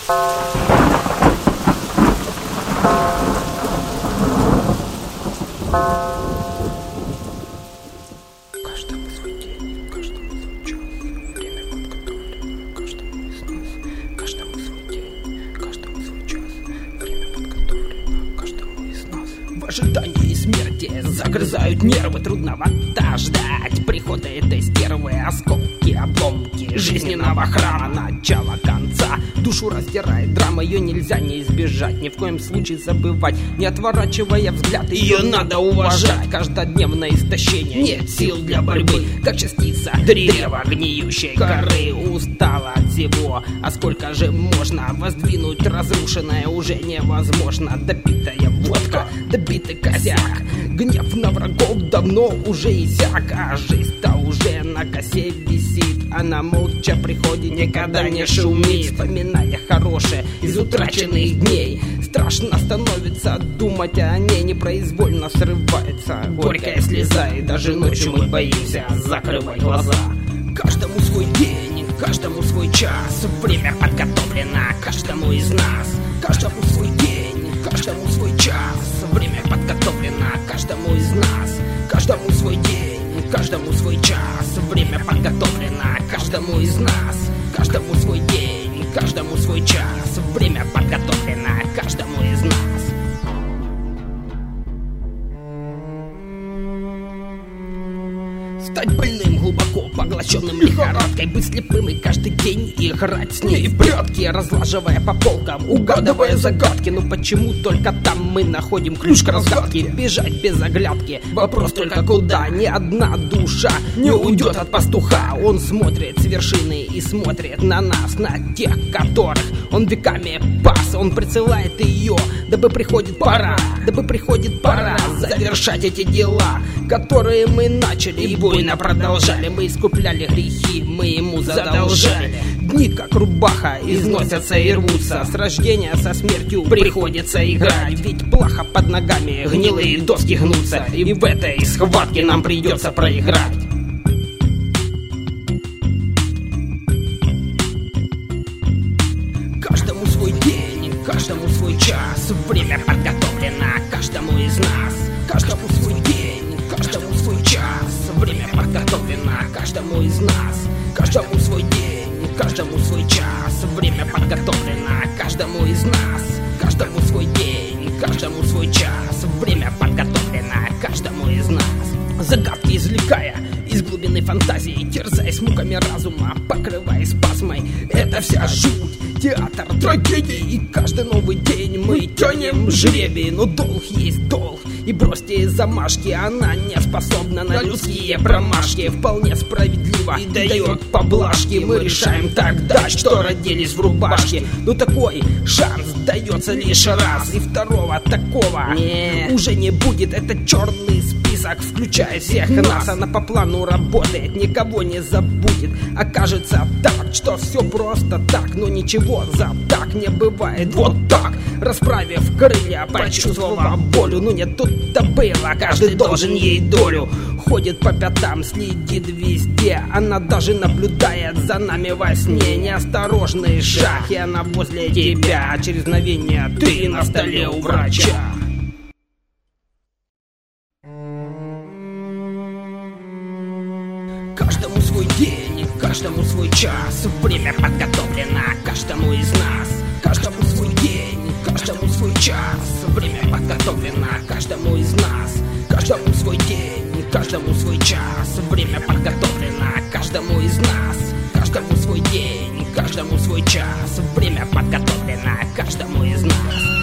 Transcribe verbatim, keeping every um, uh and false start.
Каждому свой день, каждому свой час, время подготовлено каждому из нас. Каждому свой день, каждому свой час, время подготовлено каждому из нас. В ожидании смерти загрызают нервы, трудновато ждать прихода этой стервы. Осколки, обломки жизненного храма, начало конца. Душу раздирает драма, ее нельзя не избежать, ни в коем случае забывать, не отворачивая взгляд. Ее надо уважать. Каждодневное истощение, нет сил для борьбы, как частица древа гниющей коры. Устала от всего, а сколько же можно воздвинуть разрушенное уже невозможно. Добитая водка, добитый косяк, гнев на врагов давно уже иссяк, а жизнь-то уже на косе висит. Она молча при ходе никогда не шумит, вспоминая хорошее из утраченных дней. Страшно становится думать о ней, непроизвольно срывается горькая слеза, и даже ночью мы боимся закрывать глаза. Каждому свой день, каждому свой час, время подготовлено каждому из нас. Каждому свой день, каждому свой час, время подготовлено каждому из нас. Каждому свой день, каждому свой час, время подготовлено каждому из нас. Каждому свой день, каждому свой час, время подготовлено каждому из нас. Стать больным, глубоко поглощенным лихорадкой, быть слепым и каждый день играть с ней в прятки, разлаживая по полкам, угадывая загадки. Но почему только там мы находим ключ к разгадке? Бежать без оглядки, вопрос только куда. Ни одна душа не уйдет от пастуха. Он смотрит с вершины и смотрит на нас, на тех, которых он веками пас. Он присылает ее, дабы приходит пора, дабы приходит пора завершать эти дела, которые мы начали и буйно продолжали. Мы искупляли грехи, мы ему задолжали. Дни, как рубаха, износятся и рвутся. С рождения со смертью приходится играть, ведь плохо под ногами гнилые доски гнутся, и в этой схватке нам придется проиграть. Каждому свой день, каждому свой час, время подготовлено каждому из нас. Каждому свой день, каждому свой час, время подготовлено каждому из нас. Каждому свой день, каждому свой час, время подготовлено каждому из нас. Каждому свой день, каждому свой час, время подготовлено каждому из нас. Загадки извлекая из глубины фантазии, терзаясь муками разума, покрываясь спазмой, это вся жуть. Театр трагедии, и каждый новый день мы тянем жребий. Но долг есть долг, и бросьте замашки, она не способна на людские промашки. Вполне справедливо и дает поблажки. Мы решаем тогда, что родились в рубашке. Но такой шанс дается лишь раз, и второго такого не. уже не будет. Это черный список, включая всех нас. Она по плану работает, никого не забудет. Окажется так, что все просто так, но ничего за так не бывает. Вот так, расправив крылья, почувствовав болью. Ну не тут-то было, каждый должен ей долю. Ходит по пятам, следит везде, она даже наблюдает за нами во сне. Неосторожный шаг, и она возле тебя, а через мгновение ты на столе у врача. Каждому свой день, каждому свой час, время подготовлено каждому из нас. Каждому свой день, каждому свой час, время подготовлено каждому из нас. Каждому свой день, каждому свой час, время подготовлено каждому из нас. Каждому свой день, каждому свой час, время подготовлено каждому из нас.